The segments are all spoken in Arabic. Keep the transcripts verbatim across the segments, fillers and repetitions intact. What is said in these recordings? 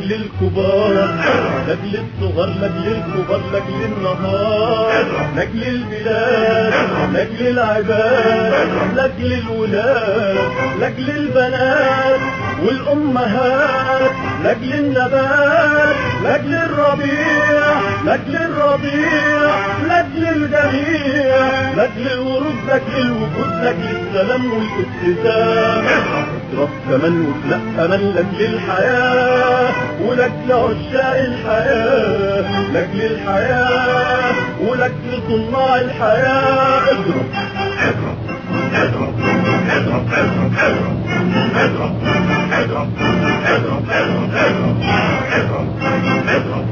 لاجل الكبار، لاجل الصغار، لاجل الكبار، لاجل النهار، لاجل البلاد، لاجل العباد، لاجل الولاد، لاجل البنات والامهات، لاجل النبات، لاجل الربيع، لاجل الربيع، لاجل الجميع، لاجل الورود، لاجل الوجود، لاجل السلام والابتسام. اضرب كمان واخلق امل لاجل الحياه ولاجل عشاق الحياه، لاجل الحياه ولاجل صناع الحياه. اضرب اضرب اضرب اضرب اضرب اضرب اضرب اضرب اضرب اضرب اضرب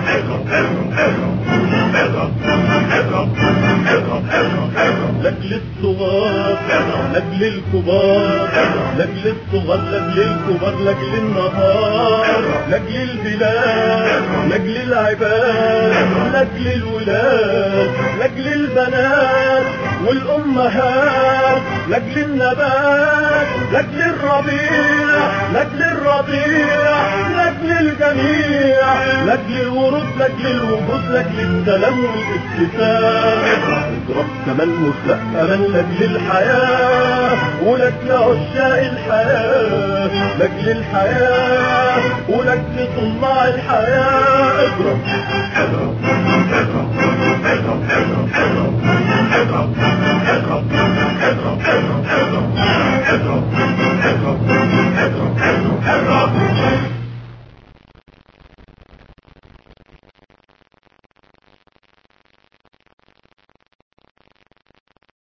لاجل الصغار، لاجل الكبار، لاجل الصغار، لاجل الكبار، لاجل النهار، لاجل البلاد، لاجل العباد، لاجل الولاد، لاجل البنات والامهات، لاجل النبات، لاجل الربيع، لاجل الربيع، لاجل الجميع، لاجل الورود، لاجل الوجود، لاجل السلام والابتسام. اضرب كمان واخلق امل لاجل الحياه ولاجل عشاق الحياه، لاجل الحياه ولاجل صناع الحياه. اضرب اضرب اضرب